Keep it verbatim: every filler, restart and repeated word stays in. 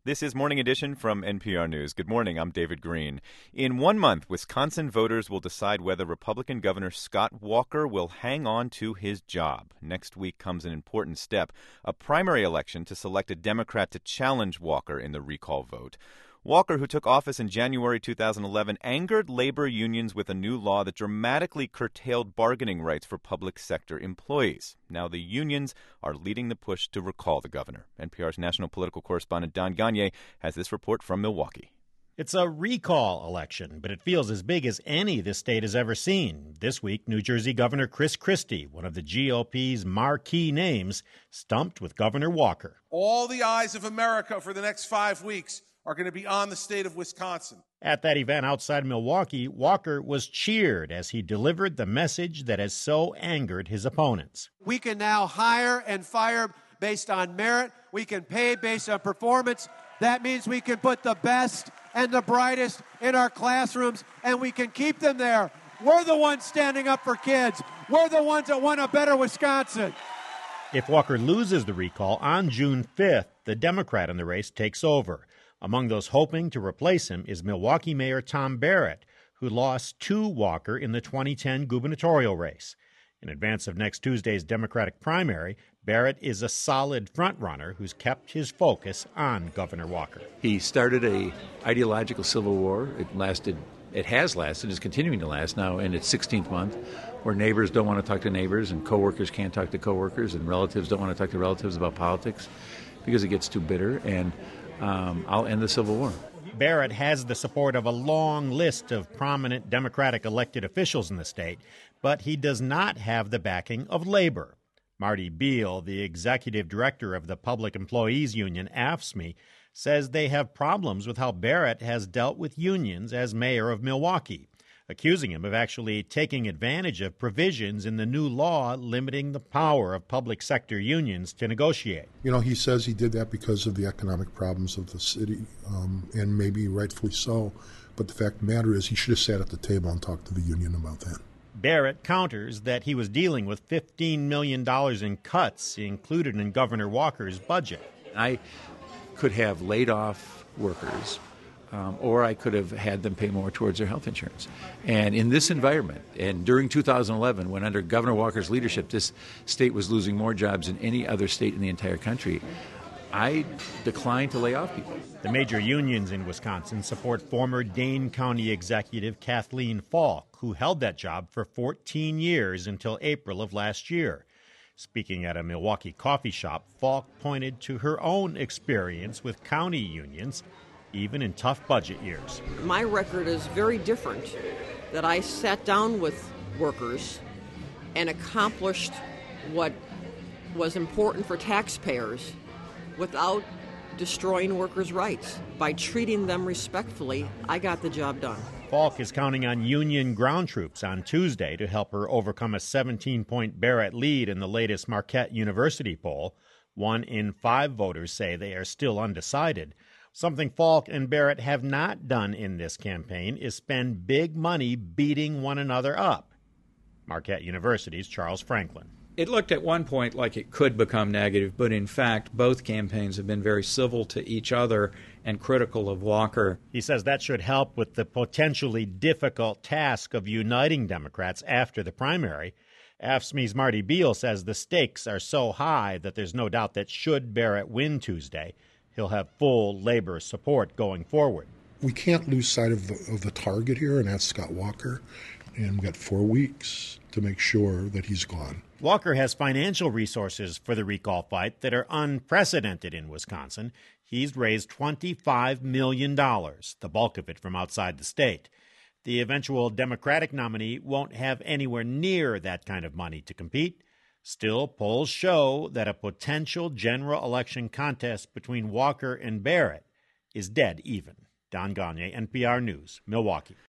This is Morning Edition from N P R News. Good morning, I'm David Green. In one month, Wisconsin voters will decide whether Republican Governor Scott Walker will hang on to his job. Next week comes an important step, a primary election to select a Democrat to challenge Walker in the recall vote. Walker, who took office in January two thousand eleven, angered labor unions with a new law that dramatically curtailed bargaining rights for public sector employees. Now the unions are leading the push to recall the governor. N P R's national political correspondent Don Gagné has this report from Milwaukee. It's a recall election, but it feels as big as any the state has ever seen. This week, New Jersey Governor Chris Christie, one of the G O P's marquee names, stumped with Governor Walker. All the eyes of America for the next five weeks are going to be on the state of Wisconsin. At that event outside Milwaukee, Walker was cheered as he delivered the message that has so angered his opponents. We can now hire and fire based on merit. We can pay based on performance. That means we can put the best and the brightest in our classrooms, and we can keep them there. We're the ones standing up for kids. We're the ones that want a better Wisconsin. If Walker loses the recall on June fifth, the Democrat in the race takes over. Among those hoping to replace him is Milwaukee Mayor Tom Barrett, who lost to Walker in the twenty ten gubernatorial race. In advance of next Tuesday's Democratic primary, Barrett is a solid frontrunner who's kept his focus on Governor Walker. He started a ideological civil war. It lasted, it has lasted, is continuing to last now in its sixteenth month, where neighbors don't want to talk to neighbors and coworkers can't talk to coworkers and relatives don't want to talk to relatives about politics because it gets too bitter. And Um, I'll end the Civil War. Barrett has the support of a long list of prominent Democratic elected officials in the state, but he does not have the backing of labor. Marty Beal, the executive director of the Public Employees Union, A F S C M E, says they have problems with how Barrett has dealt with unions as mayor of Milwaukee, accusing him of actually taking advantage of provisions in the new law limiting the power of public sector unions to negotiate. You know, he says he did that because of the economic problems of the city, um, and maybe rightfully so. But the fact of the matter is he should have sat at the table and talked to the union about that. Barrett counters that he was dealing with fifteen million dollars in cuts included in Governor Walker's budget. I could have laid off workers. Um, or I could have had them pay more towards their health insurance. And in this environment, and during two thousand eleven, when under Governor Walker's leadership, this state was losing more jobs than any other state in the entire country, I declined to lay off people. The major unions in Wisconsin support former Dane County Executive Kathleen Falk, who held that job for fourteen years until April of last year. Speaking at a Milwaukee coffee shop, Falk pointed to her own experience with county unions, even in tough budget years. My record is very different, that I sat down with workers and accomplished what was important for taxpayers without destroying workers' rights. By treating them respectfully, I got the job done. Falk is counting on union ground troops on Tuesday to help her overcome a seventeen-point Barrett lead in the latest Marquette University poll. One in five voters say they are still undecided. Something Falk and Barrett have not done in this campaign is spend big money beating one another up. Marquette University's Charles Franklin. It looked at one point like it could become negative, but in fact, both campaigns have been very civil to each other and critical of Walker. He says that should help with the potentially difficult task of uniting Democrats after the primary. A F S C Me's Marty Beal says the stakes are so high that there's no doubt that should Barrett win Tuesday, he'll have full labor support going forward. We can't lose sight of the, of the target here, and that's Scott Walker. And we've got four weeks to make sure that he's gone. Walker has financial resources for the recall fight that are unprecedented in Wisconsin. He's raised twenty-five million dollars, the bulk of it from outside the state. The eventual Democratic nominee won't have anywhere near that kind of money to compete. Still, polls show that a potential general election contest between Walker and Barrett is dead even. Don Gagné, N P R News, Milwaukee.